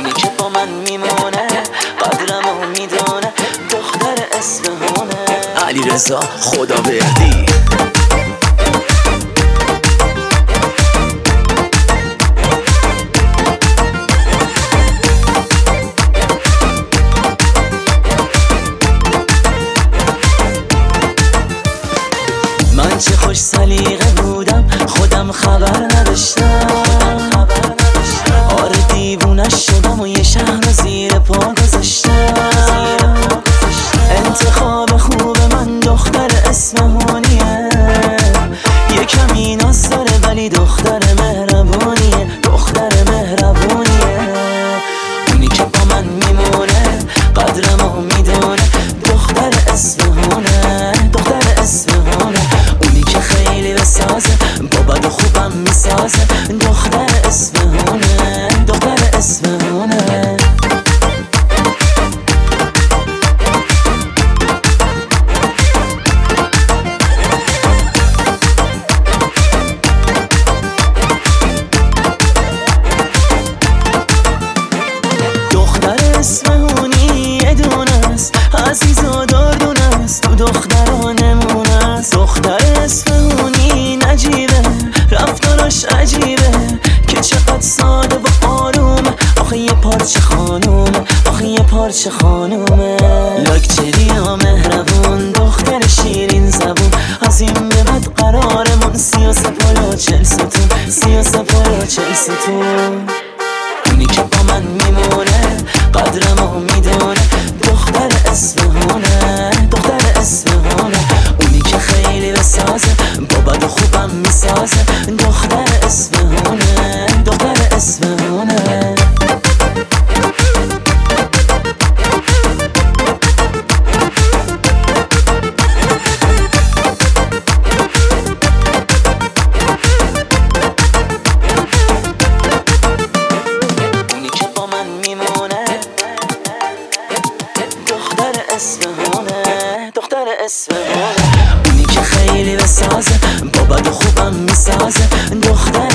اونی که با من میمونه قدرمو میدونه دختر اصفهانه. علیرضا خدابردی. من چه خوش سلیقه بودم خودم خبر نداشتم. آره دیوونش شدم و یه شهر رو زیر پا گذاشتم. انتخاب خوب من دختر اصفهانیه، یه کمی ناز داره ولی دختر مهربونیه، دختر مهربونیه. اونی که با من میمونه قدرمو میدونه دختر اصفهانه، دختر اصفهانه. اونی که خیلی بسازه با بد و خوبم میسازه دختر اصفهانه، دختر اصفهانه. اصفهانی یه دونه است عزیز و دردونه است، تو دخترانمونه است. دختر اصفهانی نجیبه رفتارش عجیبه که چقدر ساده و آرومه. آخه یه پارچه خانومه، آخه یه پارچه خانومه. لاکچری ها مهربون دختر شیرین زبون، از این به بعد قرارمون 33 پلو 40 ستون، 33 پلو 40 ستون. اونی که با من میمونه قدرمو میدونه دختر اصفهانه، دختر اصفهانه. اونی که خیلی بسازه با بد و خوبم میسازه دختر اصفهانه، دختر اصفهانه. اصفهانه، دختر اصفهانه. اونی که خیلی بسازه با بد و خوبم میسازه دختر